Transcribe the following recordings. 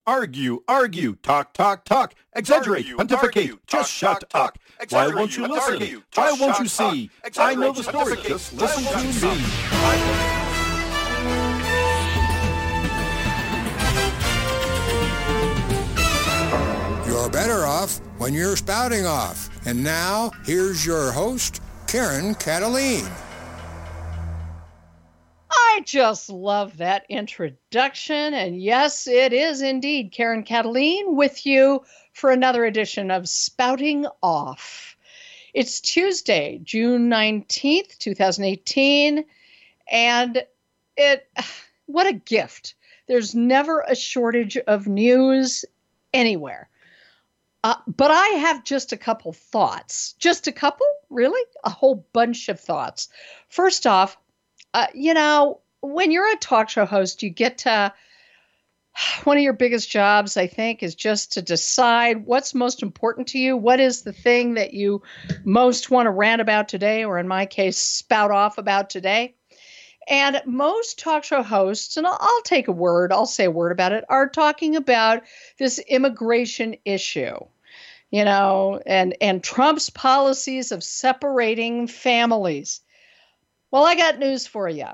Argue, argue, talk, talk, talk, exaggerate, pontificate, just shut up. Why won't you listen? Why won't you see? I know the story, just listen to me. You're better off when you're spouting off. And now, here's your host, Karen Cataline. I just love that introduction. And yes, it is indeed Karen Cataline with you for another edition of Spouting Off. It's Tuesday, June 19th, 2018. And what a gift. There's never a shortage of news anywhere. But I have just a couple thoughts. Just a couple? Really? A whole bunch of thoughts. First off, when you're a talk show host, you get to one of your biggest jobs, I think, is just to decide what's most important to you. What is the thing that you most want to rant about today, or in my case, spout off about today? And most talk show hosts, and I'll say a word about it, are talking about this immigration issue, and Trump's policies of separating families. Well, I got news for you.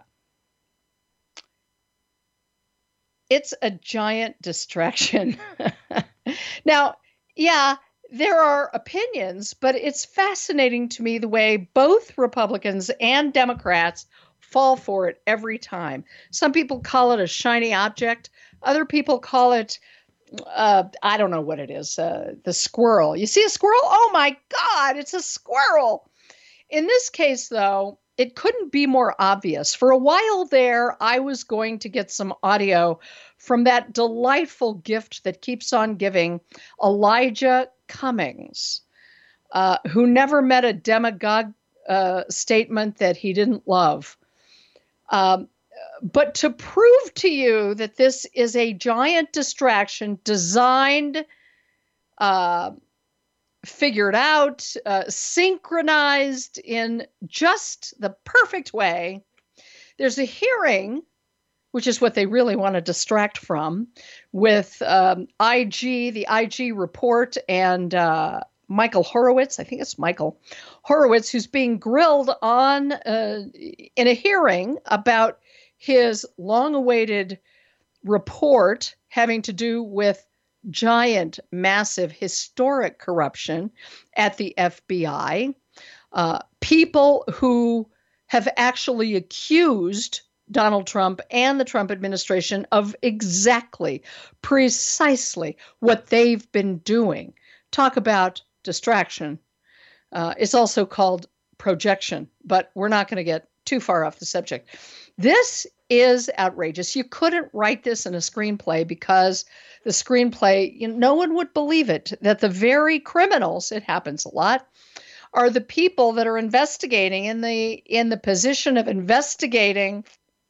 It's a giant distraction. Now, yeah, there are opinions, but it's fascinating to me the way both Republicans and Democrats fall for it every time. Some people call it a shiny object. Other people call it, I don't know what it is, the squirrel. You see a squirrel? Oh my God, it's a squirrel. In this case, though, it couldn't be more obvious. For a while there, I was going to get some audio from that delightful gift that keeps on giving, Elijah Cummings, who never met a demagogue statement that he didn't love. But to prove to you that this is a giant distraction designed, figured out, synchronized in just the perfect way. There's a hearing, which is what they really want to distract from, with the IG report, and Michael Horowitz, I think it's Michael Horowitz, who's being grilled on in a hearing about his long-awaited report having to do with giant, massive, historic corruption at the FBI. People who have actually accused Donald Trump and the Trump administration of precisely what they've been doing. Talk about distraction. It's also called projection, but we're not going to get too far off the subject. This is outrageous. You couldn't write this in a screenplay because the screenplay, no one would believe it, that the very criminals, it happens a lot, are the people that are investigating in the position of investigating,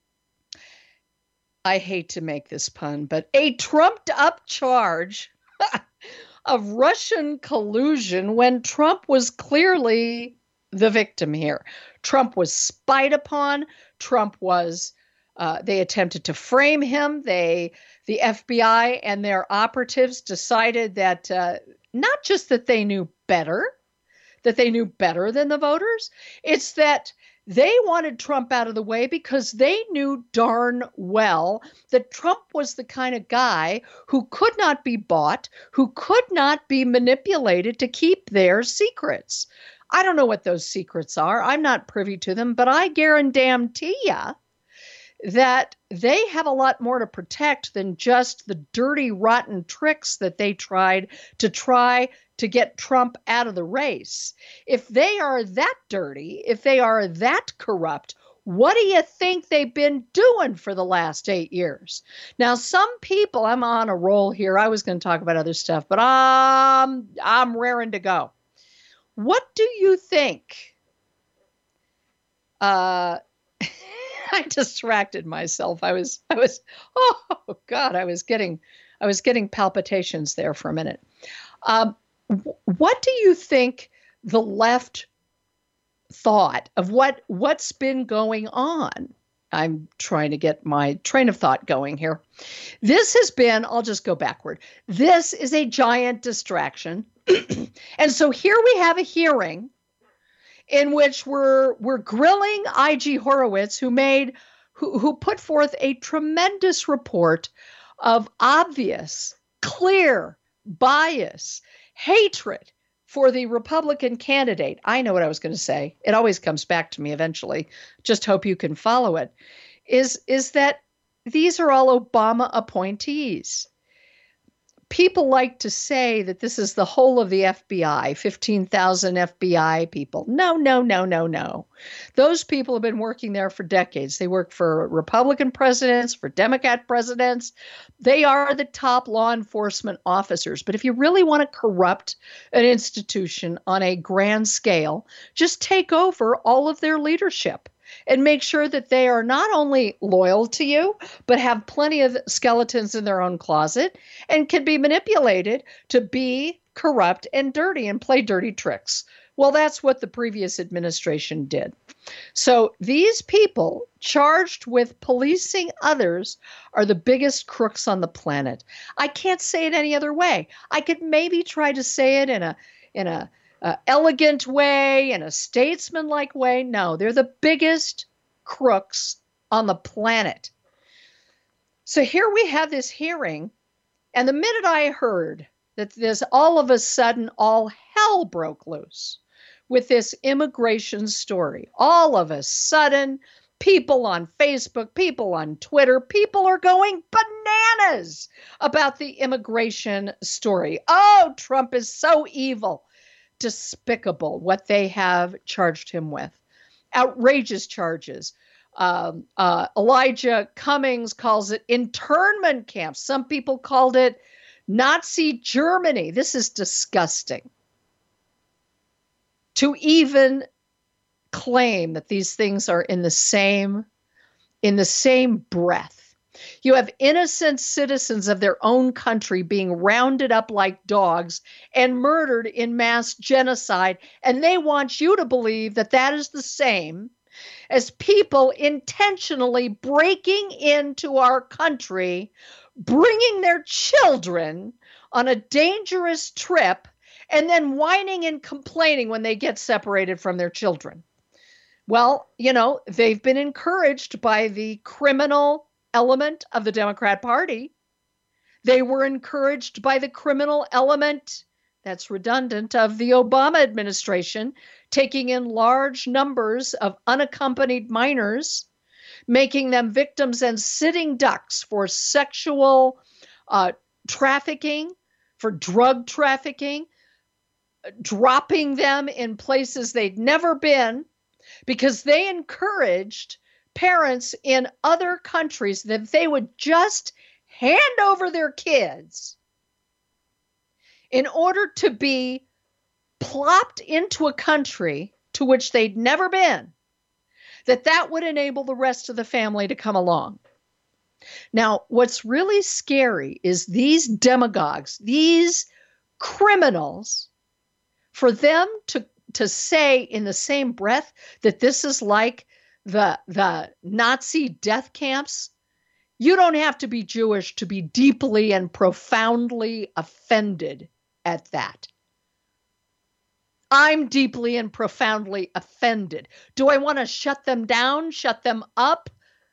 I hate to make this pun, but a trumped up charge of Russian collusion when Trump was clearly the victim here. Trump was spied upon. Trump was, they attempted to frame him. The FBI and their operatives decided that not just that they knew better than the voters, it's that they wanted Trump out of the way because they knew darn well that Trump was the kind of guy who could not be bought, who could not be manipulated to keep their secrets. I don't know what those secrets are. I'm not privy to them, but I guarantee you that they have a lot more to protect than just the dirty, rotten tricks that they tried to get Trump out of the race. If they are that dirty, if they are that corrupt, what do you think they've been doing for the last 8 years? Now, some people, I'm on a roll here. I was going to talk about other stuff, but I'm raring to go. What do you think? I distracted myself. I was getting palpitations there for a minute. What do you think the left thought of what's been going on? I'm trying to get my train of thought going here. This has been, I'll just go backward. This is a giant distraction. And so here we have a hearing in which we're grilling I.G. Horowitz, who put forth a tremendous report of obvious, clear bias, hatred for the Republican candidate. I know what I was going to say. It always comes back to me eventually. Just hope you can follow it. Is that these are all Obama appointees. People like to say that this is the whole of the FBI, 15,000 FBI people. No, no, no, no, no. Those people have been working there for decades. They work for Republican presidents, for Democrat presidents. They are the top law enforcement officers. But if you really want to corrupt an institution on a grand scale, just take over all of their leadership and make sure that they are not only loyal to you, but have plenty of skeletons in their own closet and can be manipulated to be corrupt and dirty and play dirty tricks. Well, that's what the previous administration did. So these people charged with policing others are the biggest crooks on the planet. I can't say it any other way. I could maybe try to say it in a elegant way, in a statesman-like way. No, they're the biggest crooks on the planet. So here we have this hearing, and the minute I heard that this, all of a sudden, all hell broke loose with this immigration story. All of a sudden, people on Facebook, people on Twitter, people are going bananas about the immigration story. Oh, Trump is so evil. Despicable what they have charged him with. Outrageous charges. Elijah Cummings calls it internment camps. Some people called it Nazi Germany. This is disgusting. To even claim that these things are in the same breath. You have innocent citizens of their own country being rounded up like dogs and murdered in mass genocide, and they want you to believe that that is the same as people intentionally breaking into our country, bringing their children on a dangerous trip, and then whining and complaining when they get separated from their children. Well, you know, they've been encouraged by the criminal element of the Democrat Party. They were encouraged by the criminal element, that's redundant, of the Obama administration, taking in large numbers of unaccompanied minors, making them victims and sitting ducks for sexual trafficking, for drug trafficking, dropping them in places they'd never been, because they encouraged parents in other countries that they would just hand over their kids in order to be plopped into a country to which they'd never been, that would enable the rest of the family to come along. Now, what's really scary is these demagogues, these criminals, for them to say in the same breath that this is like the Nazi death camps. You don't have to be Jewish to be deeply and profoundly offended at that. I'm deeply and profoundly offended. Do I want to shut them down, shut them up,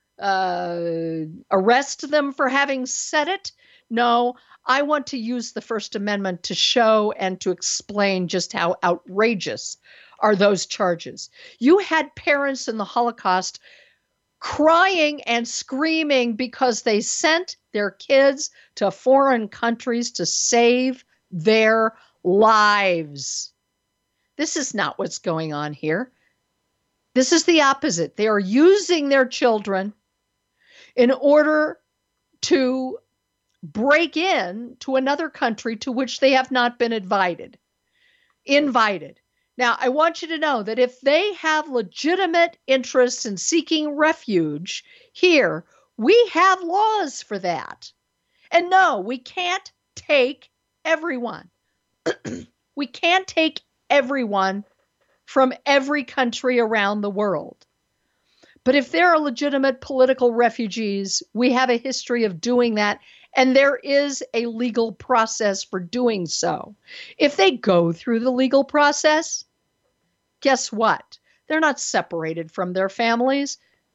arrest them for having said it? No, I want to use the First Amendment to show and to explain just how outrageous are those charges. You had parents in the Holocaust crying and screaming because they sent their kids to foreign countries to save their lives. This is not what's going on here. This is the opposite. They are using their children in order to break in to another country to which they have not been invited. Now, I want you to know that if they have legitimate interests in seeking refuge here, we have laws for that. And no, we can't take everyone. We can't take everyone from every country around the world. But if there are legitimate political refugees, we have a history of doing that, and there is a legal process for doing so. If they go through the legal process, guess what? They're not separated from their families.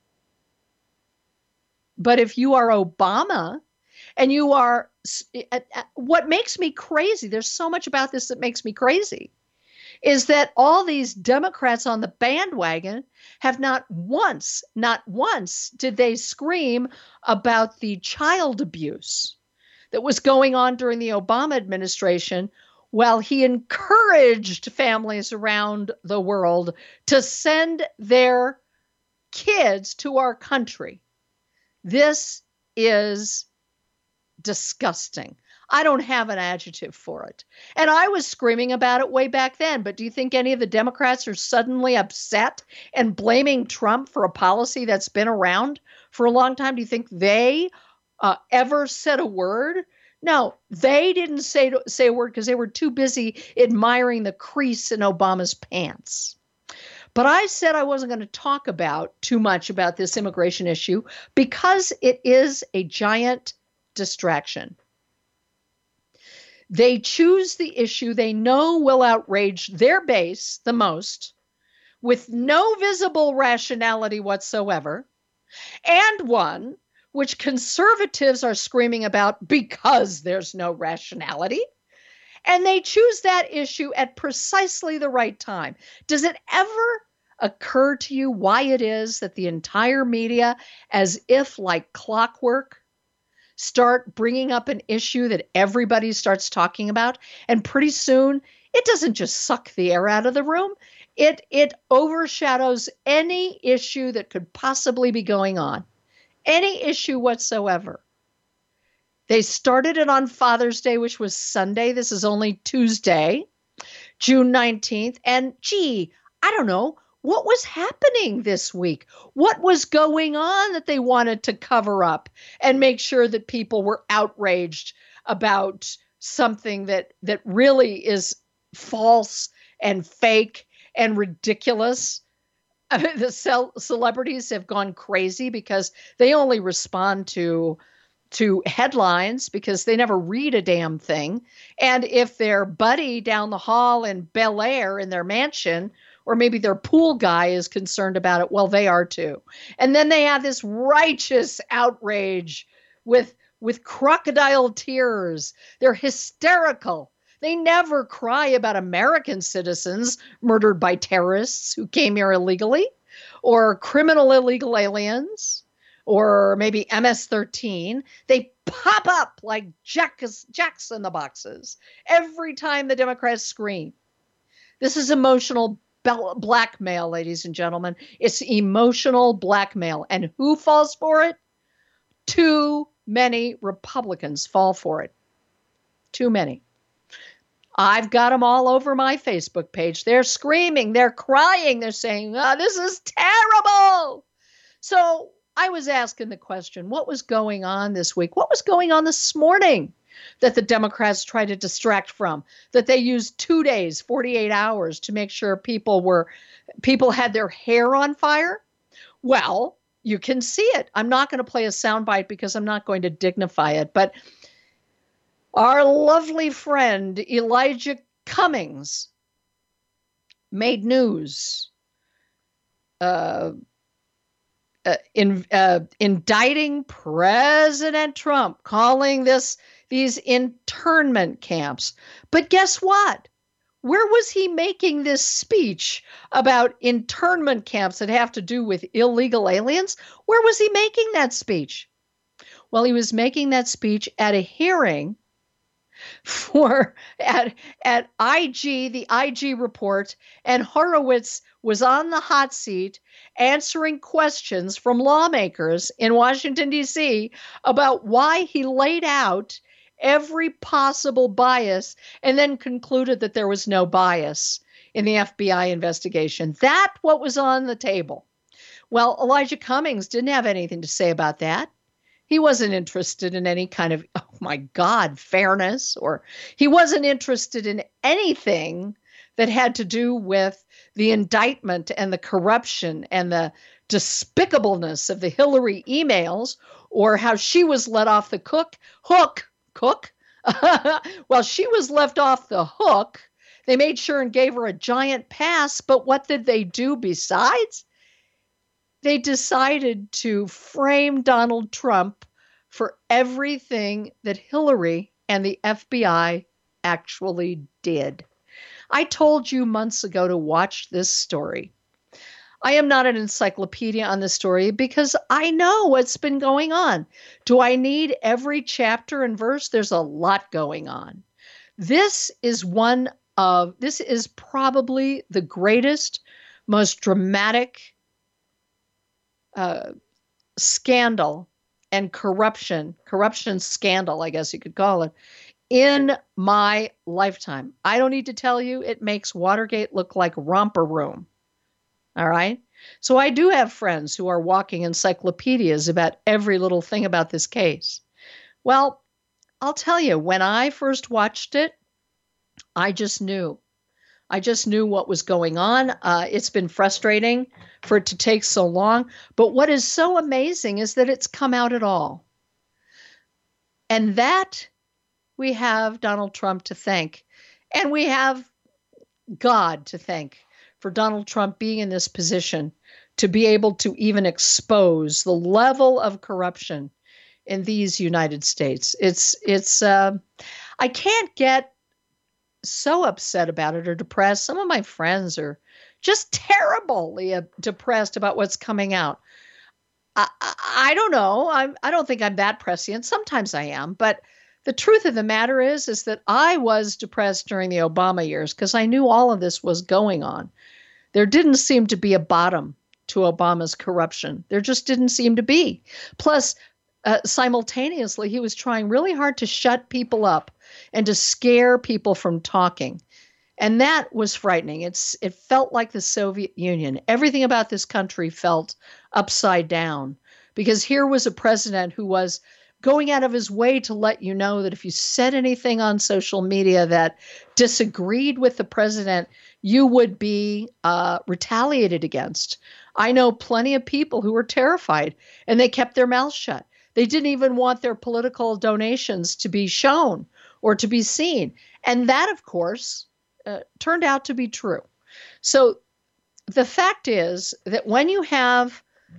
But if you are Obama and you are, what makes me crazy, there's so much about this that makes me crazy, is that all these Democrats on the bandwagon have not once did they scream about the child abuse that was going on during the Obama administration, while he encouraged families around the world to send their kids to our country. This is disgusting. I don't have an adjective for it. And I was screaming about it way back then. But do you think any of the Democrats are suddenly upset and blaming Trump for a policy that's been around for a long time? Do you think they ever said a word? No, they didn't say a word because they were too busy admiring the crease in Obama's pants. But I said I wasn't going to talk about too much about this immigration issue because it is a giant distraction. They choose the issue they know will outrage their base the most, with no visible rationality whatsoever, and one which conservatives are screaming about because there's no rationality. And they choose that issue at precisely the right time. Does it ever occur to you why it is that the entire media, as if like clockwork, start bringing up an issue that everybody starts talking about? And pretty soon, it doesn't just suck the air out of the room. It overshadows any issue that could possibly be going on, any issue whatsoever. They started it on Father's Day, which was Sunday. This is only Tuesday, June 19th. And gee, I don't know. What was happening this week? What was going on that they wanted to cover up and make sure that people were outraged about something that really is false and fake and ridiculous? The celebrities have gone crazy because they only respond to headlines because they never read a damn thing. And if their buddy down the hall in Bel Air in their mansion, or maybe their pool guy, is concerned about it, well, they are too. And then they have this righteous outrage with crocodile tears. They're hysterical. They never cry about American citizens murdered by terrorists who came here illegally, or criminal illegal aliens, or maybe MS-13. They pop up like jacks in the boxes every time the Democrats scream. This is emotional blackmail, ladies and gentlemen. It's emotional blackmail. And who falls for it? Too many Republicans fall for it. Too many. I've got them all over my Facebook page. They're screaming, they're crying, they're saying, this is terrible. So I was asking the question, what was going on this week? What was going on this morning that the Democrats tried to distract from, that they used 2 days, 48 hours to make sure people had their hair on fire? Well, you can see it. I'm not going to play a soundbite because I'm not going to dignify it, but our lovely friend Elijah Cummings made news indicting President Trump, calling these internment camps. But guess what? Where was he making this speech about internment camps that have to do with illegal aliens? Where was he making that speech? Well, he was making that speech at a hearing at IG, the IG report, and Horowitz was on the hot seat answering questions from lawmakers in Washington, D.C. about why he laid out every possible bias and then concluded that there was no bias in the FBI investigation. That's what was on the table. Well, Elijah Cummings didn't have anything to say about that. He wasn't interested in any kind of, oh my God, fairness, or he wasn't interested in anything that had to do with the indictment and the corruption and the despicableness of the Hillary emails, or how she was let off the hook. Well, she was left off the hook. They made sure and gave her a giant pass. But what did they do besides? They decided to frame Donald Trump for everything that Hillary and the FBI actually did. I told you months ago to watch this story. I am not an encyclopedia on this story because I know what's been going on. Do I need every chapter and verse? There's a lot going on. This is probably the greatest, most dramatic scandal and corruption scandal, I guess you could call it, in my lifetime. I don't need to tell you, it makes Watergate look like romper room. All right. So I do have friends who are walking encyclopedias about every little thing about this case. Well, I'll tell you, when I first watched it, I just knew what was going on. It's been frustrating for it to take so long. But what is so amazing is that it's come out at all. And that we have Donald Trump to thank. And we have God to thank for Donald Trump being in this position to be able to even expose the level of corruption in these United States. I can't get so upset about it or depressed. Some of my friends are just terribly depressed about what's coming out. I don't know. I don't think I'm that prescient. Sometimes I am, but the truth of the matter is that I was depressed during the Obama years because I knew all of this was going on. There didn't seem to be a bottom to Obama's corruption. There just didn't seem to be. Plus, simultaneously, he was trying really hard to shut people up and to scare people from talking. And that was frightening. It felt like the Soviet Union. Everything about this country felt upside down because here was a president who was going out of his way to let you know that if you said anything on social media that disagreed with the president, you would be retaliated against. I know plenty of people who were terrified and they kept their mouths shut. They didn't even want their political donations to be shown or to be seen. And that, of course, turned out to be true. So the fact is that when you have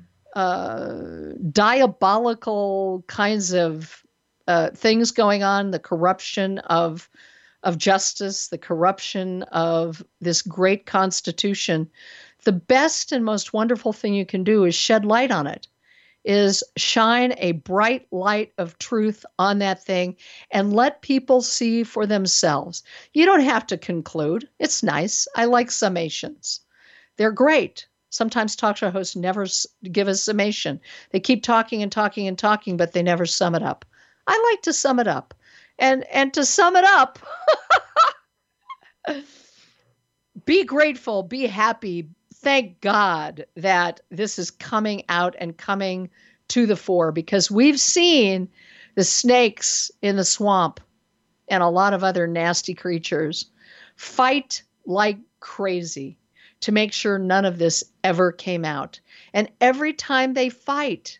diabolical kinds of things going on, the corruption of justice, the corruption of this great Constitution, the best and most wonderful thing you can do is shed light on it, is shine a bright light of truth on that thing and let people see for themselves. You don't have to conclude. It's nice. I like summations. They're great. Sometimes talk show hosts never give a summation. They keep talking and talking and talking, but they never sum it up. I like to sum it up. And to sum it up, be grateful, be happy. Thank God that this is coming out and coming to the fore because we've seen the snakes in the swamp and a lot of other nasty creatures fight like crazy to make sure none of this ever came out. And every time they fight,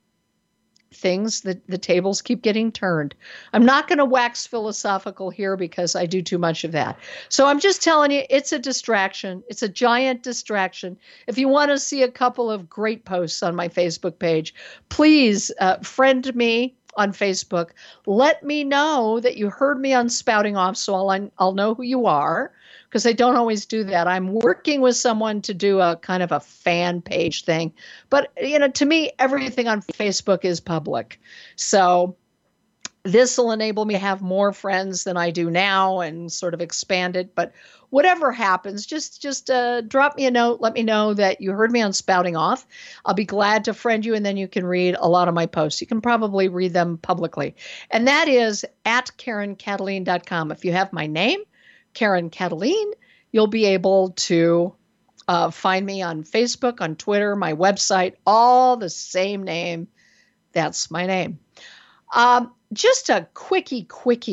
the tables keep getting turned. I'm not going to wax philosophical here because I do too much of that. So I'm just telling you, it's a distraction. It's a giant distraction. If you want to see a couple of great posts on my Facebook page, please friend me on Facebook. Let me know that you heard me on Spouting Off so I'll know who you are, because I don't always do that. I'm working with someone to do a kind of a fan page thing. But, to me, everything on Facebook is public. So this will enable me to have more friends than I do now and sort of expand it. But whatever happens, just drop me a note. Let me know that you heard me on Spouting Off. I'll be glad to friend you, and then you can read a lot of my posts. You can probably read them publicly. And that is at KarenKataline.com. If you have my name, Karen Kataline, you'll be able to find me on Facebook, on Twitter, my website, all the same name. That's my name. Just a quickie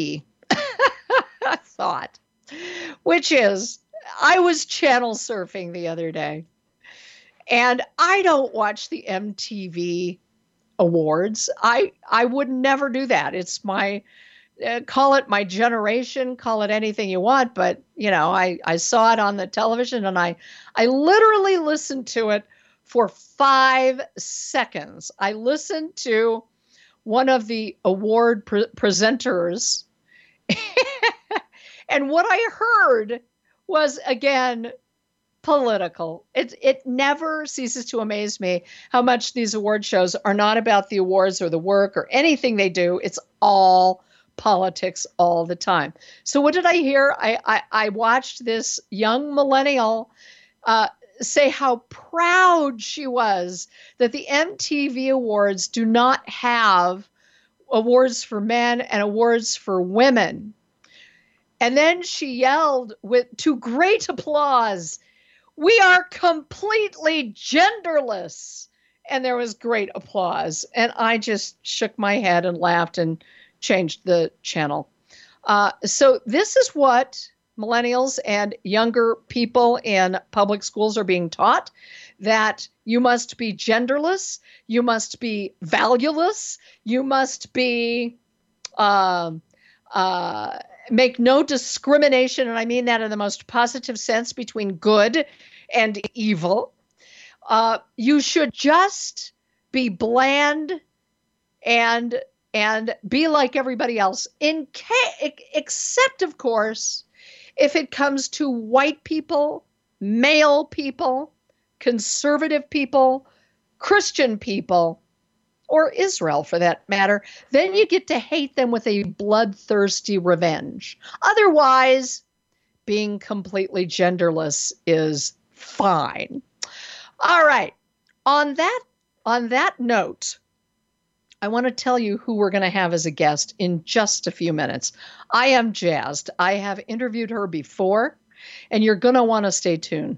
thought, which is I was channel surfing the other day, And I don't watch the MTV Awards. I would never do that. It's my, call it my generation, call it anything you want. But, I saw it on the television and I literally listened to it for 5 seconds. I listened to one of the award presenters. And what I heard was, again, political. It never ceases to amaze me how much these award shows are not about the awards or the work or anything they do. It's all politics all the time. So what did I hear? I watched this young millennial say how proud she was that the MTV Awards do not have awards for men and awards for women. And then she yelled to great applause, "We are completely genderless." And there was great applause. And I just shook my head and laughed and changed the channel. So this is what millennials and younger people in public schools are being taught, that you must be genderless, you must be valueless, you must be make no discrimination, and I mean that in the most positive sense, between good and evil. You should just be bland and be like everybody else, except, of course, if it comes to white people, male people, conservative people, Christian people, or Israel for that matter, then you get to hate them with a bloodthirsty revenge. Otherwise, being completely genderless is fine. All right. On that note, I want to tell you who we're going to have as a guest in just a few minutes. I am jazzed. I have interviewed her before, and you're going to want to stay tuned.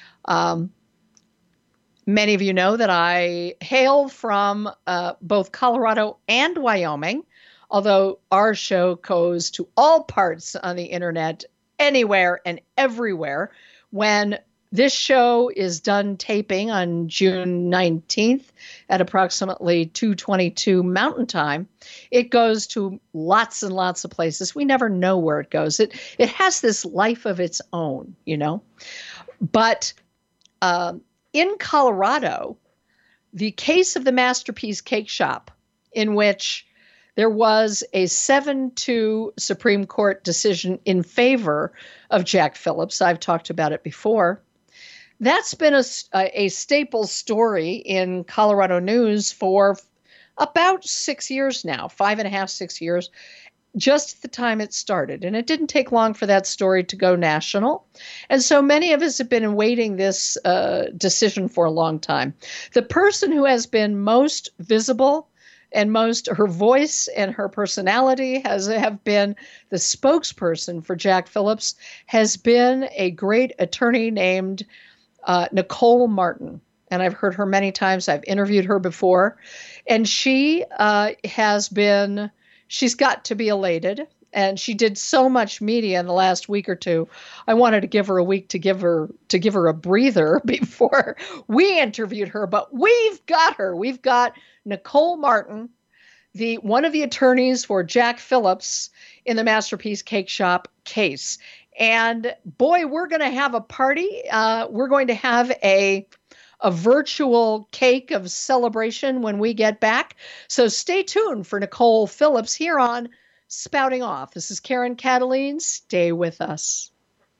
Many of you know that I hail from both Colorado and Wyoming, although our show goes to all parts on the internet, anywhere and everywhere. When this show is done taping on June 19th at approximately 2:22 Mountain Time, it goes to lots and lots of places. We never know where it goes. It has this life of its own, But in Colorado, the case of the Masterpiece Cake Shop, in which there was a 7-2 Supreme Court decision in favor of Jack Phillips, I've talked about it before, that's been a staple story in Colorado news for about 6 years now, 5.5, 6 years, just at the time it started. And it didn't take long for that story to go national. And so many of us have been awaiting this decision for a long time. The person who has been most visible and her voice and her personality have been the spokesperson for Jack Phillips has been a great attorney named Nicole Martin. And I've heard her many times. I've interviewed her before. And she she's got to be elated. And she did so much media in the last week or two. I wanted to give her a week to give her a breather before we interviewed her. But we've got her. We've got Nicole Martin, one of the attorneys for Jack Phillips in the Masterpiece Cake Shop case. And boy, we're going to have a party. We're going to have a virtual cake of celebration when we get back. So stay tuned for Nicole Phillips here on Spouting Off. This is Karen Kataline. Stay with us.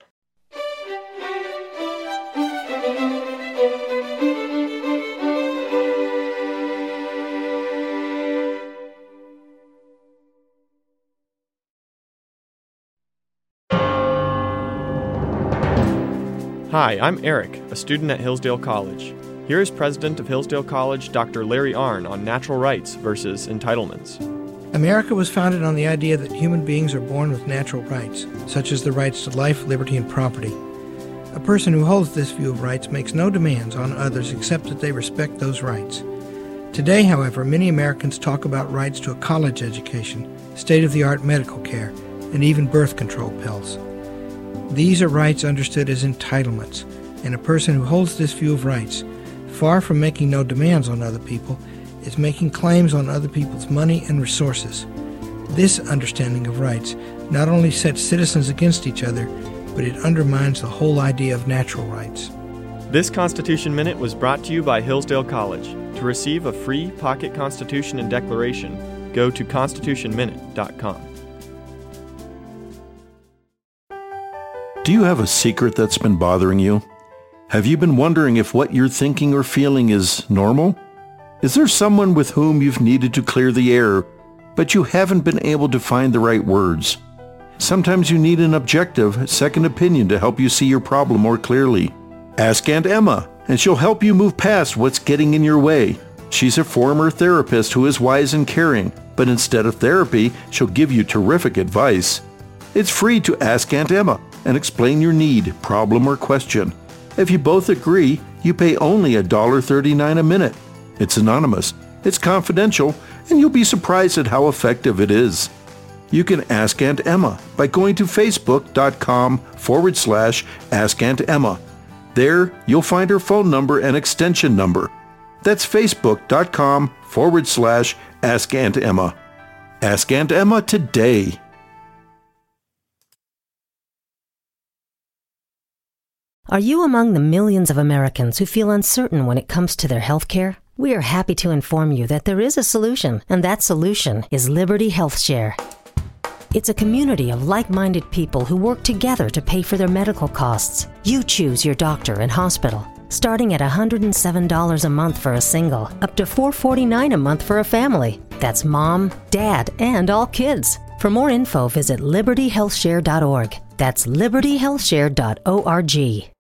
Hi, I'm Eric, a student at Hillsdale College. Here is President of Hillsdale College, Dr. Larry Arnn, on natural rights versus entitlements. America was founded on the idea that human beings are born with natural rights, such as the rights to life, liberty, and property. A person who holds this view of rights makes no demands on others except that they respect those rights. Today, however, many Americans talk about rights to a college education, state-of-the-art medical care, and even birth control pills. These are rights understood as entitlements, and a person who holds this view of rights far from making no demands on other people, is making claims on other people's money and resources. This understanding of rights not only sets citizens against each other, but it undermines the whole idea of natural rights. This Constitution Minute was brought to you by Hillsdale College. To receive a free pocket Constitution and Declaration, go to constitutionminute.com. Do you have a secret that's been bothering you? Have you been wondering if what you're thinking or feeling is normal? Is there someone with whom you've needed to clear the air, but you haven't been able to find the right words? Sometimes you need an objective, second opinion to help you see your problem more clearly. Ask Aunt Emma, and she'll help you move past what's getting in your way. She's a former therapist who is wise and caring, but instead of therapy, she'll give you terrific advice. It's free to ask Aunt Emma and explain your need, problem, or question. If you both agree, you pay only $1.39 a minute. It's anonymous, it's confidential, and you'll be surprised at how effective it is. You can ask Aunt Emma by going to facebook.com/Ask Aunt Emma. There, you'll find her phone number and extension number. That's facebook.com/Ask Aunt Emma. Ask Aunt Emma today. Are you among the millions of Americans who feel uncertain when it comes to their health care? We are happy to inform you that there is a solution, and that solution is Liberty Health Share. It's a community of like-minded people who work together to pay for their medical costs. You choose your doctor and hospital, starting at $107 a month for a single, up to $449 a month for a family. That's mom, dad, and all kids. For more info, visit libertyhealthshare.org. That's libertyhealthshare.org.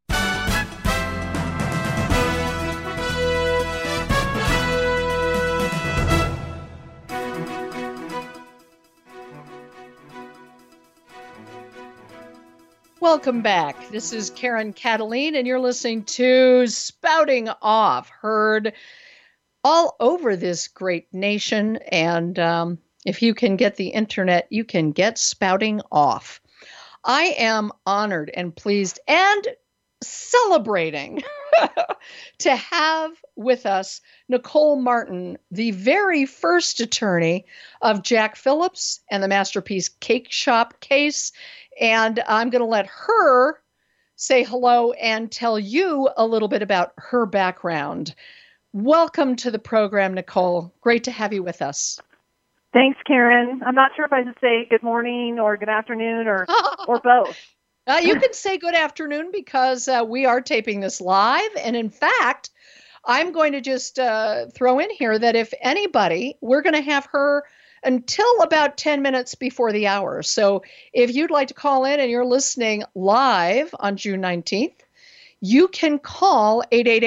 Welcome back. This is Karen Cataline, and you're listening to Spouting Off, heard all over this great nation. And if you can get the internet, you can get Spouting Off. I am honored and pleased and celebrating to have with us Nicole Martin, the very first attorney of Jack Phillips and the Masterpiece Cake Shop case. And I'm going to let her say hello and tell you a little bit about her background. Welcome to the program, Nicole. Great to have you with us. Thanks, Karen. I'm not sure if I should say good morning or good afternoon or both. You can say good afternoon because we are taping this live. And in fact, I'm going to just throw in here that if anybody, we're going to have her until about 10 minutes before the hour. So if you'd like to call in and you're listening live on June 19th, you can call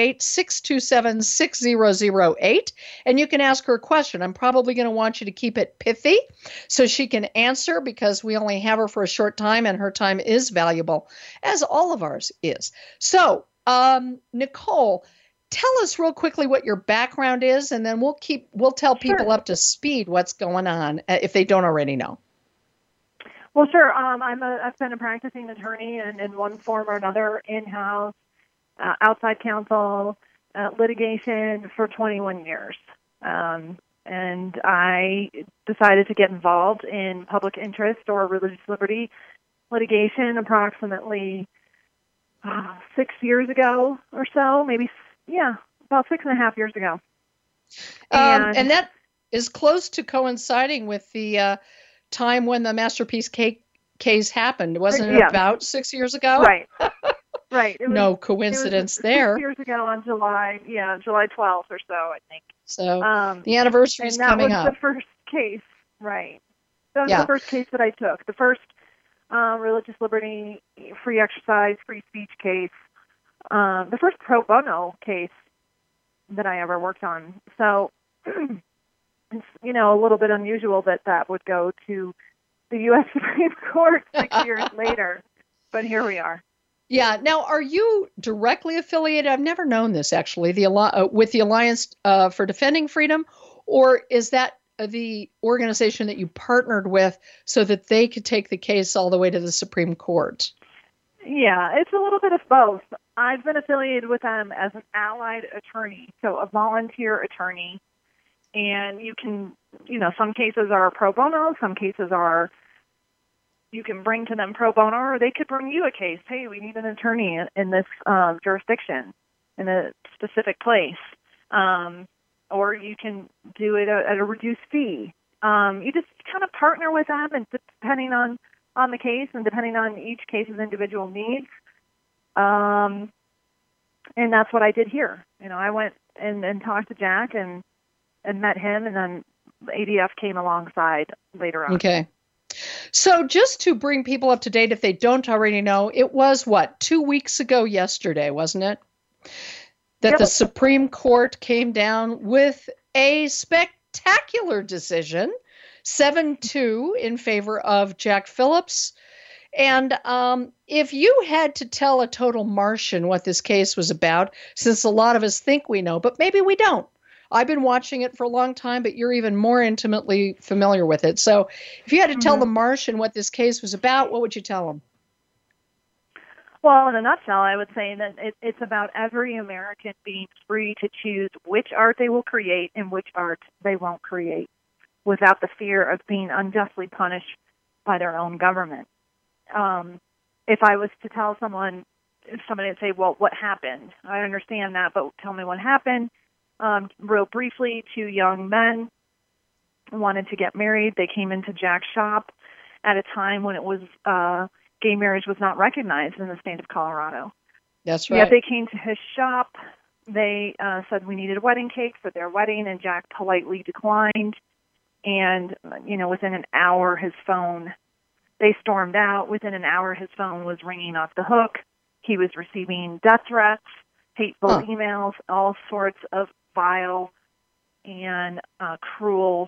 888-627-6008 and you can ask her a question. I'm probably going to want you to keep it pithy so she can answer because we only have her for a short time and her time is valuable, as all of ours is. So, Nicole, tell us real quickly what your background is, and then we'll tell people up to speed what's going on if they don't already know. Well, sure. I've been a practicing attorney in one form or another, in-house, outside counsel, litigation for 21 years. And I decided to get involved in public interest or religious liberty litigation approximately 6 years ago or so, maybe, about 6.5 years ago. And that is close to coinciding with the time when the Masterpiece Cake case happened. Wasn't it about 6 years ago? Right. Right. No coincidence there. 6 years ago on July 12th or so, I think. So the anniversary is coming up. That was the first case, right. That was the first case that I took. The first religious liberty, free exercise, free speech case. The first pro bono case that I ever worked on. So it's, a little bit unusual that would go to the U.S. Supreme Court 6 years later, but here we are. Yeah. Now, are you directly affiliated? I've never known this, actually, with the Alliance for Defending Freedom, or is that the organization that you partnered with so that they could take the case all the way to the Supreme Court? Yeah, it's a little bit of both. I've been affiliated with them as an allied attorney, so a volunteer attorney. And you can, some cases are pro bono, some cases are you can bring to them pro bono, or they could bring you a case. Hey, we need an attorney in this jurisdiction, in a specific place. Or you can do it at a reduced fee. You just kind of partner with them, and depending on the case and depending on each case's individual needs. And that's what I did here. I went and talked to Jack and met him, and then the ADF came alongside later on. Okay. So just to bring people up to date, if they don't already know, it was 2 weeks ago yesterday, wasn't it? That the Supreme Court came down with a spectacular decision, 7-2 in favor of Jack Phillips. And if you had to tell a total Martian what this case was about, since a lot of us think we know, but maybe we don't. I've been watching it for a long time, but you're even more intimately familiar with it. So if you had to tell the Martian what this case was about, what would you tell him? Well, in a nutshell, I would say that it's about every American being free to choose which art they will create and which art they won't create without the fear of being unjustly punished by their own government. If I was to tell somebody would say, well, what happened? I understand that, but tell me what happened. Real briefly, 2 young men wanted to get married. They came into Jack's shop at a time when it was gay marriage was not recognized in the state of Colorado. That's right. Yet they came to his shop. They said we needed a wedding cake for their wedding, and Jack politely declined. And, within an hour, they stormed out. Within an hour, his phone was ringing off the hook. He was receiving death threats, hateful emails, all sorts of vile and cruel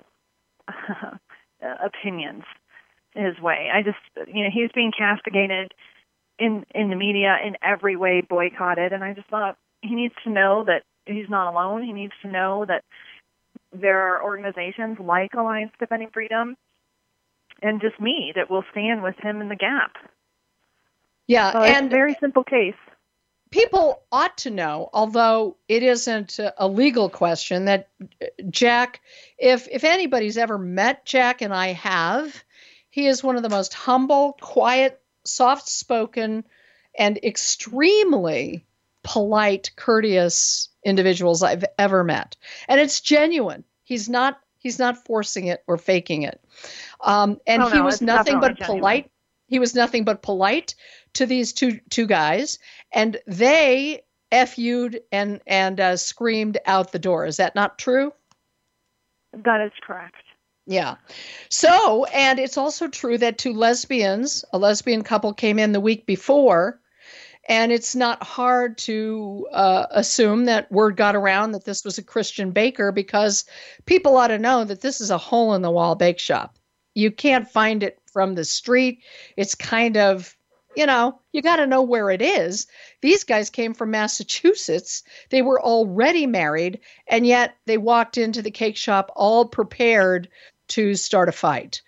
opinions his way. He was being castigated in the media in every way, boycotted, and I just thought he needs to know that he's not alone. He needs to know that there are organizations like Alliance Defending Freedom and just me that will stand with him in the gap. Yeah, so and it's a very simple case. People ought to know, although it isn't a legal question, that Jack, if anybody's ever met Jack, and I have, he is one of the most humble, quiet, soft-spoken, and extremely polite, courteous individuals I've ever met. And it's genuine. He's not forcing it or faking it. He was nothing but polite. He was nothing but polite to these two guys, and they FU'd and screamed out the door. Is that not true? That is correct. Yeah. So, and it's also true that 2 lesbians, a lesbian couple came in the week before, and it's not hard to assume that word got around that this was a Christian baker, because people ought to know that this is a hole-in-the-wall bake shop. You can't find it from the street. It's kind of, you got to know where it is. These guys came from Massachusetts. They were already married, and yet they walked into the cake shop all prepared to start a fight.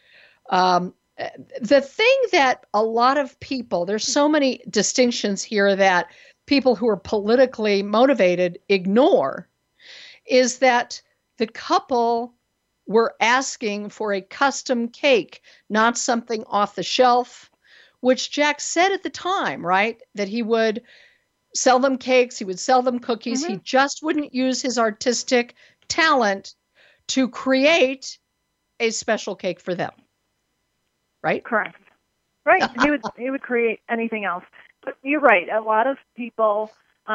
The thing that a lot of people, there's so many distinctions here that people who are politically motivated ignore, is that the couple were asking for a custom cake, not something off the shelf, which Jack said at the time, right, that he would sell them cakes, he would sell them cookies. He just wouldn't use his artistic talent to create a special cake for them. Right? Correct. Right. He would create anything else. But you're right. A lot of people,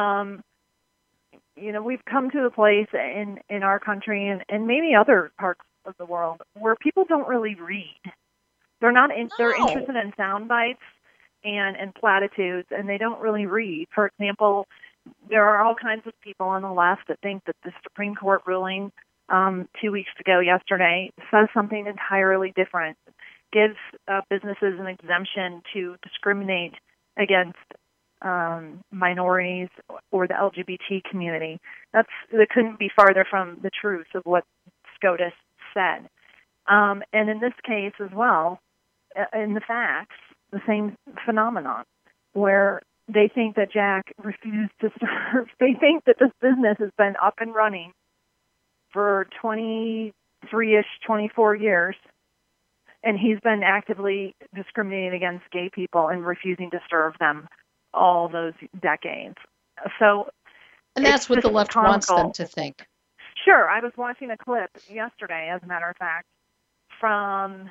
we've come to a place in our country and maybe other parts of the world where people don't really read. They're they're interested in sound bites and platitudes, and they don't really read. For example, there are all kinds of people on the left that think that the Supreme Court ruling 2 weeks ago yesterday says something entirely different, gives businesses an exemption to discriminate against minorities or the LGBT community. That couldn't be farther from the truth of what SCOTUS said. And in this case as well, in the facts, the same phenomenon. where they think that Jack refused to serve. They think that this business has been up and running for 23-ish, 24 years, and he's been actively discriminating against gay people and refusing to serve them all those decades. So, and that's what the left wants them to think. Sure. I was watching a clip yesterday, as a matter of fact, from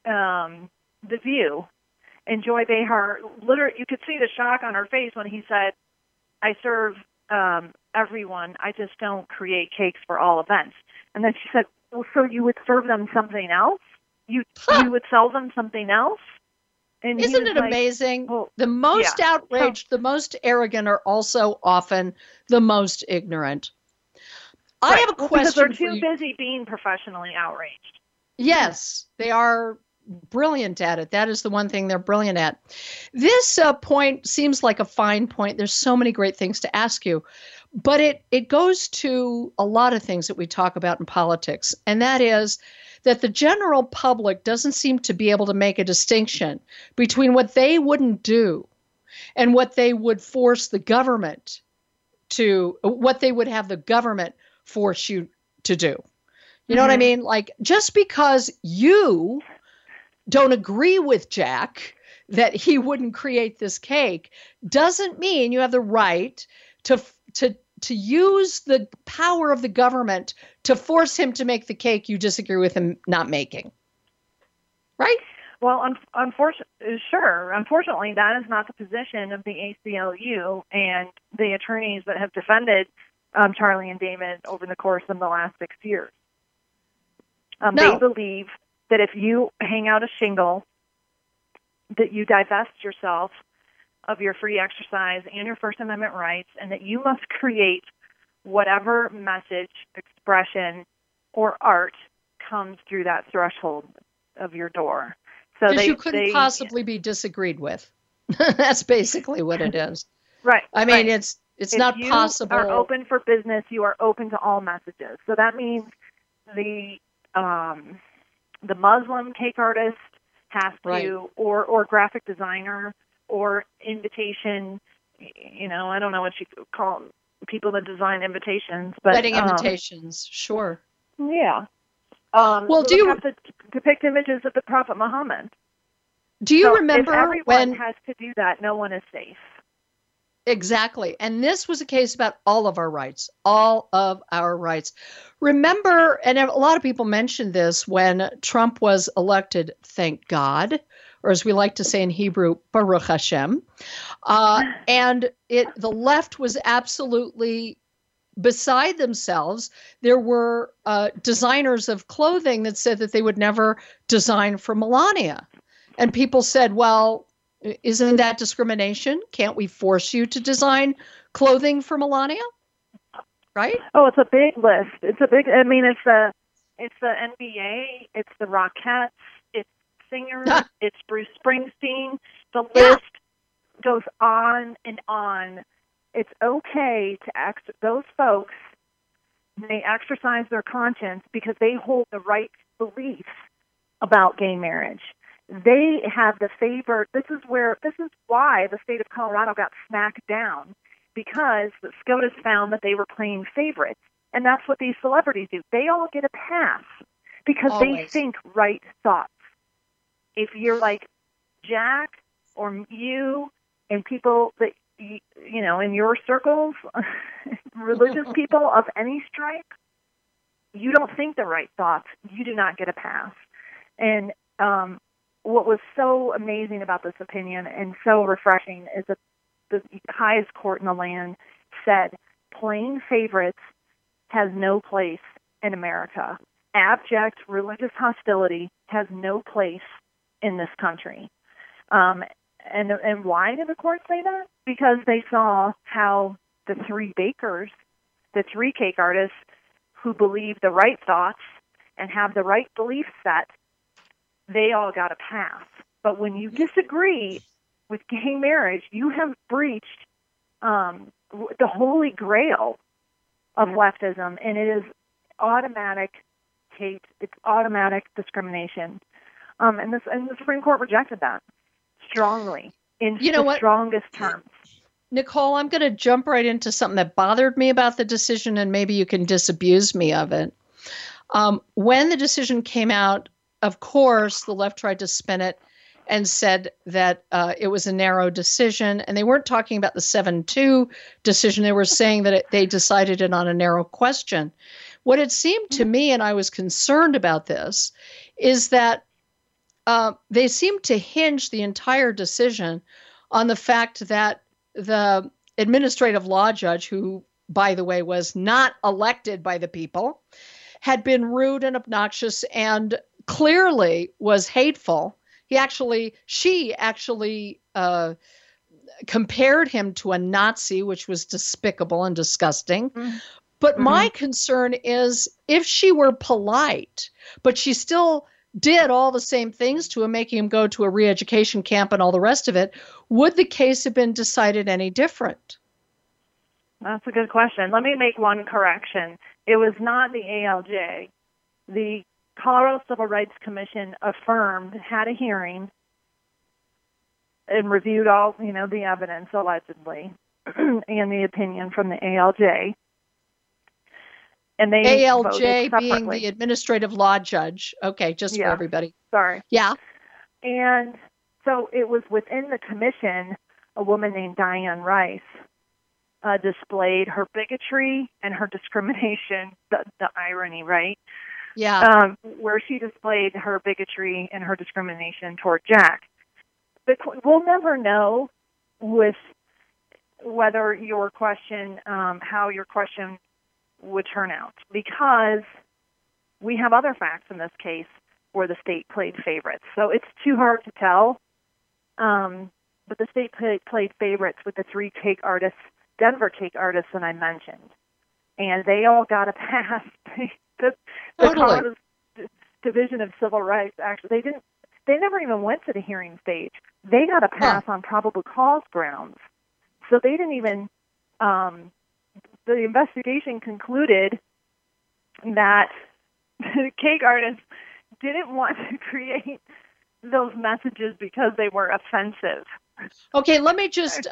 The View. And Joy Behar, literally, you could see the shock on her face when he said, I serve everyone. I just don't create cakes for all events. And then she said, well, so you would serve them something else? You would sell them something else? And isn't it amazing? Well, the most outraged, the most arrogant are also often the most ignorant. Right. I have a question. Because they're too busy being professionally outraged. Yes, they are brilliant at it. That is the one thing they're brilliant at. This point seems like a fine point. There's so many great things to ask you, but it goes to a lot of things that we talk about in politics, and that is that the general public doesn't seem to be able to make a distinction between what they wouldn't do and what they would force the government to, what they would have the government force you to do. You know what I mean? Like, just because you don't agree with Jack that he wouldn't create this cake doesn't mean you have the right to use the power of the government to force him to make the cake you disagree with him not making. Right? Well, unfortunately, that is not the position of the ACLU and the attorneys that have defended Charlie and David over the course of the last 6 years. No. They believe that if you hang out a shingle, that you divest yourself of your free exercise and your First Amendment rights, and that you must create whatever message, expression, or art comes through that threshold of your door. So because you couldn't possibly be disagreed with. That's basically what it is. Right. I mean, it's if not possible. You are open for business. You are open to all messages. So that means the Muslim cake artist has to, or graphic designer, or invitation, I don't know what you call people that design invitations, but wedding invitations, sure. Yeah. Well, do you have to depict images of the Prophet Muhammad? Do you remember if everyone has to do that, no one is safe. Exactly. And this was a case about all of our rights. Remember, and a lot of people mentioned this when Trump was elected, thank God, or as we like to say in Hebrew, Baruch Hashem. And the left was absolutely beside themselves. There were designers of clothing that said that they would never design for Melania. And people said, well, isn't that discrimination? Can't we force you to design clothing for Melania? Right? Oh, it's a big list. It's the NBA, it's the Rockettes, it's singers, it's Bruce Springsteen. The list goes on and on. It's okay to those folks, they exercise their conscience because they hold the right beliefs about gay marriage. They have the favor. This is why the state of Colorado got smacked down, because the SCOTUS found that they were playing favorites. And that's what these celebrities do. They all get a pass because they think right thoughts. If you're like Jack or you and people that, in your circles, religious people of any stripe, you don't think the right thoughts, you do not get a pass. And what was so amazing about this opinion and so refreshing is that the highest court in the land said playing favorites has no place in America. Abject religious hostility has no place in this country. And why did the court say that? Because they saw how the three bakers, the three cake artists who believe the right thoughts and have the right belief set, they all got a pass. But when you disagree with gay marriage, you have breached the holy grail of leftism, and it is automatic hate. It's automatic discrimination. And the Supreme Court rejected that strongly. in You know the what? strongest terms. Nicole, I'm going to jump right into something that bothered me about the decision, and maybe you can disabuse me of it. When the decision came out, of course, the left tried to spin it and said that it was a narrow decision. And they weren't talking about the 7-2 decision. They were saying that they decided it on a narrow question. What it seemed to me, and I was concerned about this, is that they seemed to hinge the entire decision on the fact that the administrative law judge, who, by the way, was not elected by the people, had been rude and obnoxious and clearly was hateful. She actually compared him to a Nazi, which was despicable and disgusting. Mm-hmm. But my concern is if she were polite, but she still did all the same things to him, making him go to a re-education camp and all the rest of it, would the case have been decided any different? That's a good question. Let me make one correction. It was not the ALJ. The Colorado Civil Rights Commission had a hearing, and reviewed all, the evidence, allegedly, and the opinion from the ALJ. And they ALJ being the administrative law judge. Okay, just for everybody. Sorry. Yeah. And so it was within the commission, a woman named Diane Rice displayed her bigotry and her discrimination, the irony, right? Yeah. Where she displayed her bigotry and her discrimination toward Jack. But we'll never know with whether your question, how your question would turn out, because we have other facts in this case where the state played favorites. So it's too hard to tell. But the state played favorites with the 3 cake artists, Denver cake artists that I mentioned. And they all got a pass. The Colorado Division of Civil Rights, actually, they never even went to the hearing stage. They got a pass on probable cause grounds. So they didn't even, the investigation concluded that the cake artists didn't want to create those messages because they were offensive. Okay, let me just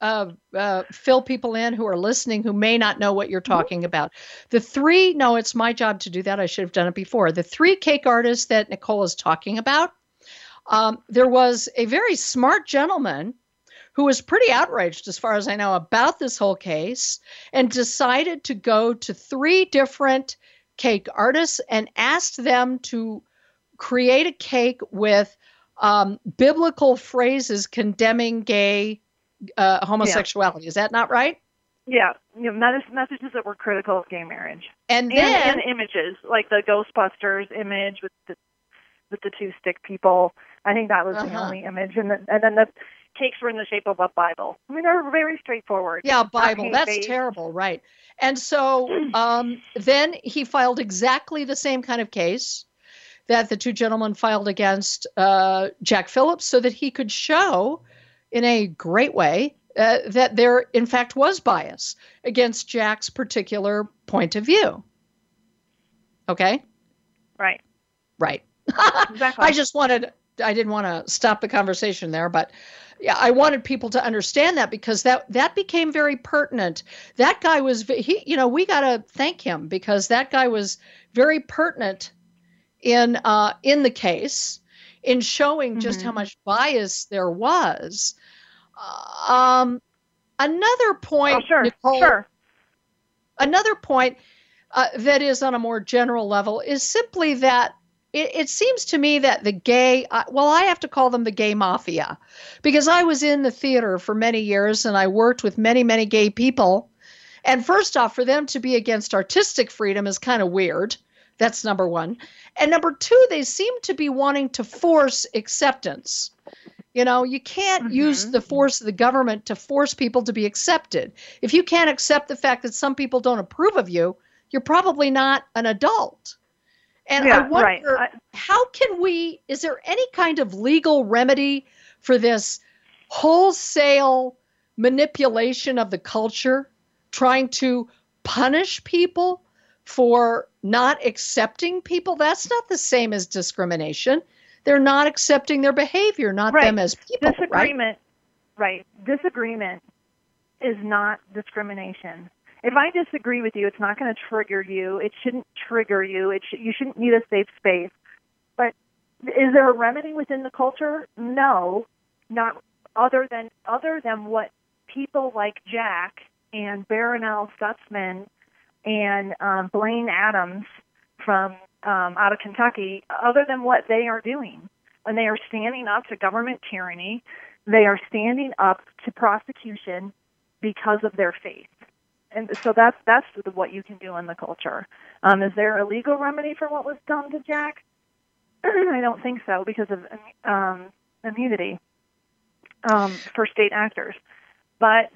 fill people in who are listening who may not know what you're talking about. It's my job to do that. I should have done it before. The 3 cake artists that Nicole is talking about, there was a very smart gentleman who was pretty outraged, as far as I know, about this whole case, and decided to go to 3 different cake artists and asked them to create a cake with biblical phrases condemning gay homosexuality. Yeah. Is that not right? Yeah, messages that were critical of gay marriage, and then images like the Ghostbusters image with the 2 stick people. I think that was the only image, and then the cakes were in the shape of a Bible. I mean, they're very straightforward. Yeah, Bible. That's terrible, right? And so then he filed exactly the same kind of case that the 2 gentlemen filed against Jack Phillips, so that he could show in a great way that there, in fact, was bias against Jack's particular point of view. Okay? Right. Exactly. I didn't want to stop the conversation there, but yeah, I wanted people to understand that, because that became very pertinent. That guy was, we got to thank him, because that guy was very pertinent in the case, in showing just how much bias there was. Another point, Nicole, sure. Another point that is on a more general level is simply that it seems to me that the gay, I have to call them the gay mafia, because I was in the theater for many years and I worked with many, many gay people. And first off, for them to be against artistic freedom is kind of weird. That's number one. And number 2, they seem to be wanting to force acceptance. You can't use the force of the government to force people to be accepted. If you can't accept the fact that some people don't approve of you, you're probably not an adult. And I wonder, how can is there any kind of legal remedy for this wholesale manipulation of the culture, trying to punish people for not accepting people? That's not the same as discrimination. They're not accepting their behavior, not them as people. Disagreement. Right. Disagreement is not discrimination. If I disagree with you, it's not going to trigger you. It shouldn't trigger you. You shouldn't need a safe space. But is there a remedy within the culture? No, not other than what people like Jack and Baronelle Stutzman and Blaine Adams from out of Kentucky, other than what they are doing. And they are standing up to government tyranny. They are standing up to prosecution because of their faith. And so that's what you can do in the culture. Is there a legal remedy for what was done to Jack? I don't think so, because of immunity for state actors. But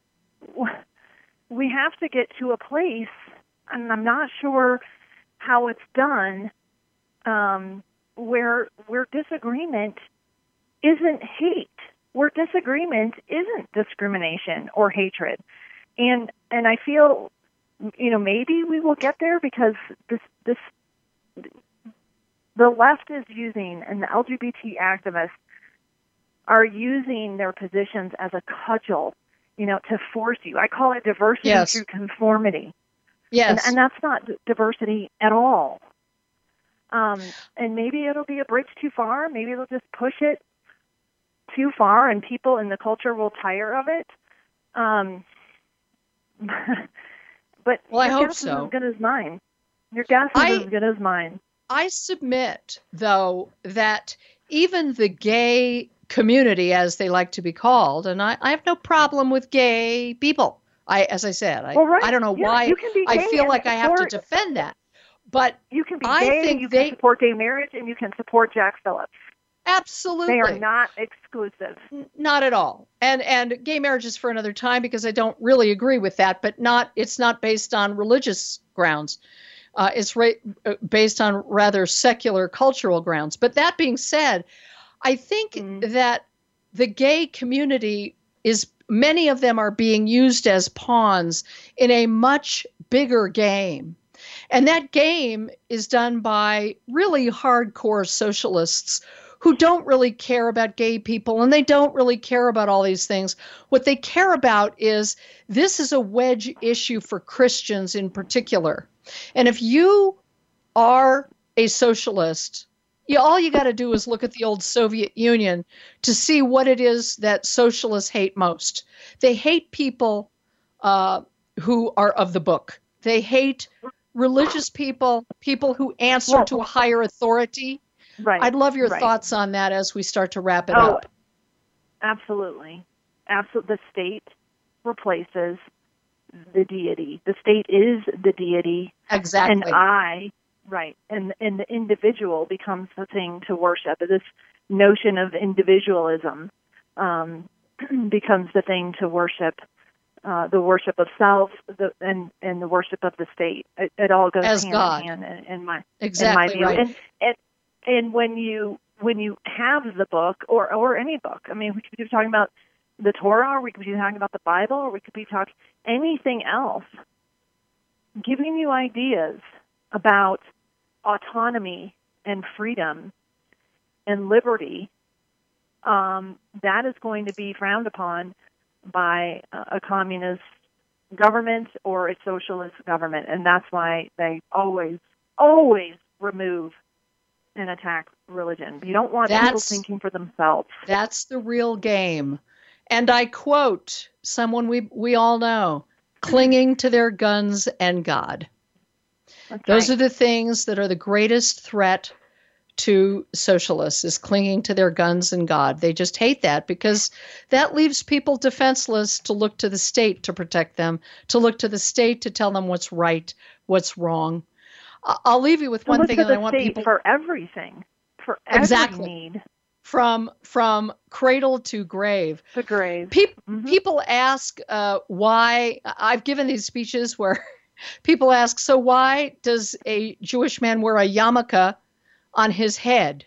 we have to get to a place, and I'm not sure how it's done, where disagreement isn't hate, where disagreement isn't discrimination or hatred. And I feel, maybe we will get there, because the left is using, and the LGBT activists are using their positions as a cudgel, to force you. I call it diversity through conformity. Yes. And that's not diversity at all. And maybe it'll be a bridge too far. Maybe it'll just push it too far, and people in the culture will tire of it. But I hope guess so. Is as good as mine. Your guess is as good as mine. I submit, though, that even the gay community, as they like to be called, and I have no problem with gay people. As I said, I don't know why I feel like I have to defend that. But you can be gay, you can support gay marriage, and you can support Jack Phillips. Absolutely. They are not exclusive. Not at all. And gay marriage is for another time, because I don't really agree with that, but it's not based on religious grounds. It's based on rather secular cultural grounds. But that being said, I think that the gay community many of them are being used as pawns in a much bigger game. And that game is done by really hardcore socialists who don't really care about gay people, and they don't really care about all these things. What they care about is this is a wedge issue for Christians in particular. And if you are a socialist, all you got to do is look at the old Soviet Union to see what it is that socialists hate most. They hate people who are of the book. They hate religious people who answer to a higher authority. Right. I'd love your thoughts on that as we start to wrap it up. Absolutely. The state replaces the deity. The state is the deity. Exactly. And the individual becomes the thing to worship. This notion of individualism becomes the thing to worship. The worship of self and the worship of the state. It all goes as hand God. in hand in my exactly view. Right. And when you have the book or any book, I mean, we could be talking about the Torah, or we could be talking about the Bible, or we could be talking anything else, giving you ideas about autonomy and freedom and liberty, that is going to be frowned upon by a communist government or a socialist government. And that's why they always remove and attack religion. You don't want people thinking for themselves. That's the real game. And I quote someone we all know, clinging to their guns and God. Those are the things that are the greatest threat to socialists, is clinging to their guns and God. They just hate that, because that leaves people defenseless to look to the state to protect them, to look to the state to tell them what's right, what's wrong. I'll leave you with one thing, and I want people for everything, for exactly every need, from cradle to grave. To grave. People ask why. I've given these speeches where people ask, so why does a Jewish man wear a yarmulke on his head?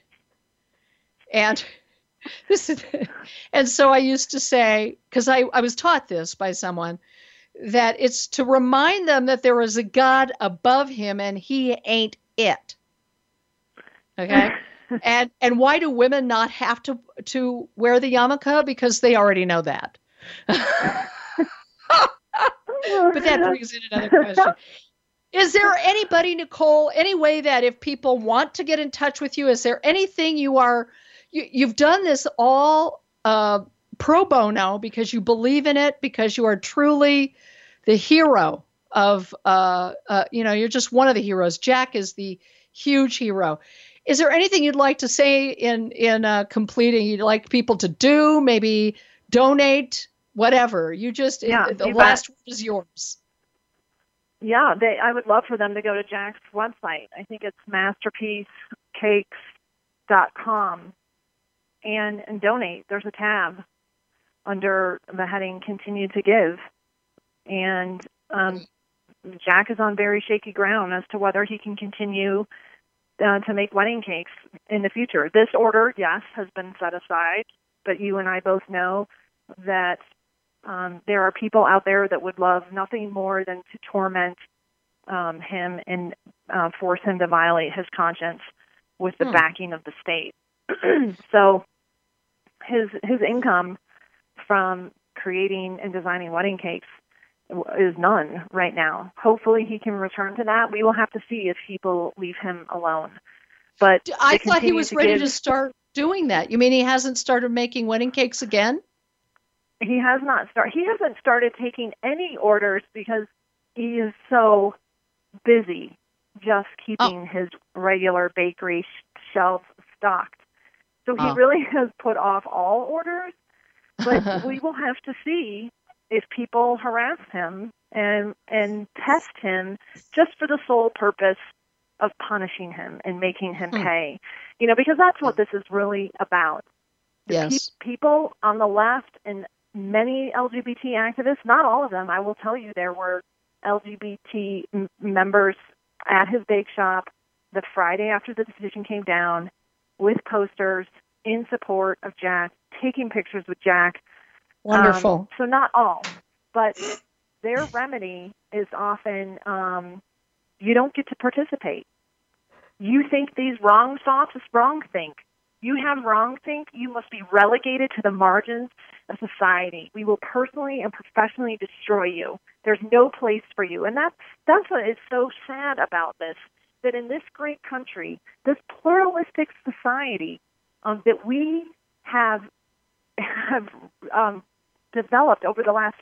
And so I used to say, because I was taught this by someone, that it's to remind them that there is a God above him and he ain't it. Okay? And why do women not have to wear the yarmulke? Because they already know that. But that brings in another question. Is there anybody, Nicole, any way that if people want to get in touch with you, is there anything you've done this all pro bono because you believe in it, because you are truly the hero of, you're just one of the heroes. Jack is the huge hero. Is there anything you'd like to say in completing, you'd like people to do, maybe donate, whatever? The last word is yours. Yeah, I would love for them to go to Jack's website. I think it's masterpiececakes.com and donate. There's a tab under the heading Continue to Give. And Jack is on very shaky ground as to whether he can continue to make wedding cakes in the future. This order, yes, has been set aside, but you and I both know that there are people out there that would love nothing more than to torment him and force him to violate his conscience with the backing of the state. So his income from creating and designing wedding cakes is none right now. Hopefully he can return to that. We will have to see if people leave him alone. But I thought he was ready to start doing that. You mean he hasn't started making wedding cakes again? He has not started. He hasn't started taking any orders because he is so busy just keeping his regular bakery shelves stocked. So he really has put off all orders. But we will have to see if people harass him and test him just for the sole purpose of punishing him and making him pay. Because that's what this is really about. Yes. People on the left and many LGBT activists, not all of them, I will tell you, there were LGBT members at his bake shop the Friday after the decision came down with posters in support of Jack, taking pictures with Jack. Wonderful. So not all, but their remedy is often you don't get to participate. You think these wrong thoughts is wrong think. You have wrong think, you must be relegated to the margins of society. We will personally and professionally destroy you. There's no place for you. And that's what is so sad about this, that in this great country, this pluralistic society that we have developed over the last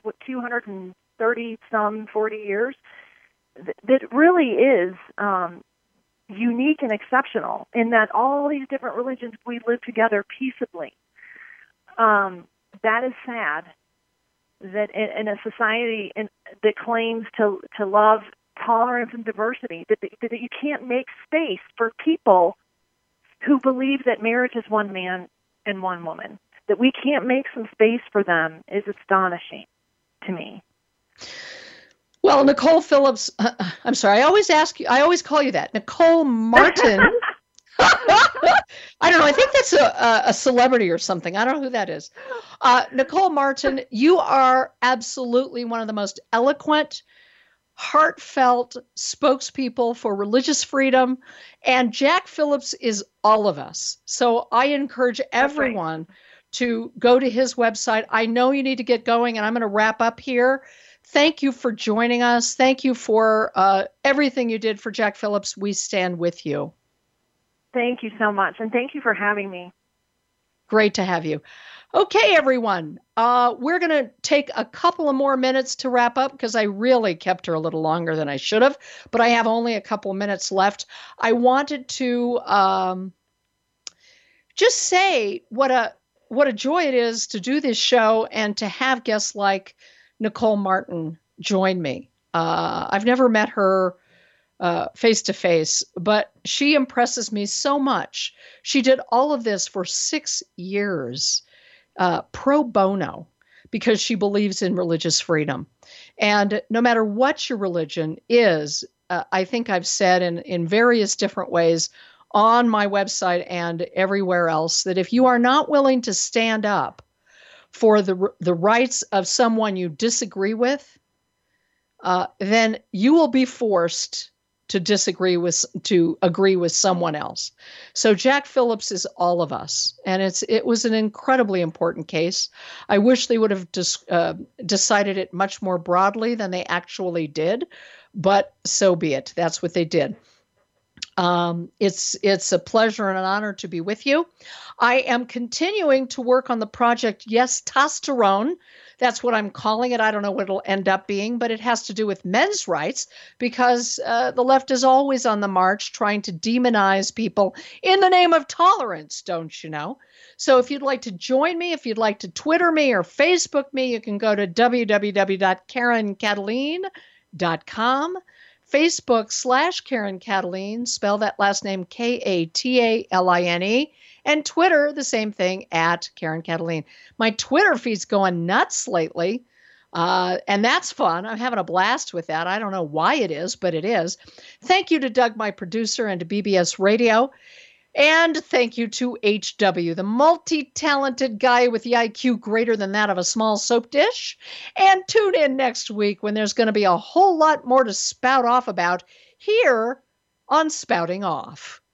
40 years, that really is unique and exceptional in that all these different religions, we live together peaceably. That is sad that in a society that claims to love tolerance and diversity, that you can't make space for people who believe that marriage is one man and one woman. That we can't make some space for them is astonishing to me. Well, Nicole Phillips, I'm sorry, I always call you that. Nicole Martin. I don't know, I think that's a celebrity or something. I don't know who that is. Nicole Martin, you are absolutely one of the most eloquent, heartfelt spokespeople for religious freedom. And Jack Phillips is all of us. So I encourage everyone to go to his website. I know you need to get going, and I'm going to wrap up here. Thank you for joining us. Thank you for everything you did for Jack Phillips. We stand with you. Thank you so much, and thank you for having me. Great to have you. Okay, everyone. We're going to take a couple of more minutes to wrap up because I really kept her a little longer than I should have, but I have only a couple of minutes left. I wanted to just say what a joy it is to do this show and to have guests like Nicole Martin join me. I've never met her face to face, but she impresses me so much. She did all of this for 6 years, pro bono, because she believes in religious freedom. And no matter what your religion is, I think I've said in various different ways on my website and everywhere else that if you are not willing to stand up for the rights of someone you disagree with, then you will be forced to agree with someone else. So Jack Phillips is all of us, and it was an incredibly important case. I wish they would have decided it much more broadly than they actually did, but so be it. That's what they did. It's a pleasure and an honor to be with you. I am continuing to work on the project Yes Testosterone. That's what I'm calling it. I don't know what it'll end up being, but it has to do with men's rights because the left is always on the march trying to demonize people in the name of tolerance, don't you know? So if you'd like to join me, if you'd like to Twitter me or Facebook me, you can go to www.KarenKataline.com. Facebook/Karen Kataline, spell that last name Kataline, and Twitter, the same thing, at Karen Kataline. My Twitter feed's going nuts lately, and that's fun. I'm having a blast with that. I don't know why it is, but it is. Thank you to Doug, my producer, and to BBS Radio. And thank you to HW, the multi-talented guy with the IQ greater than that of a small soap dish. And tune in next week when there's going to be a whole lot more to spout off about here on Spouting Off.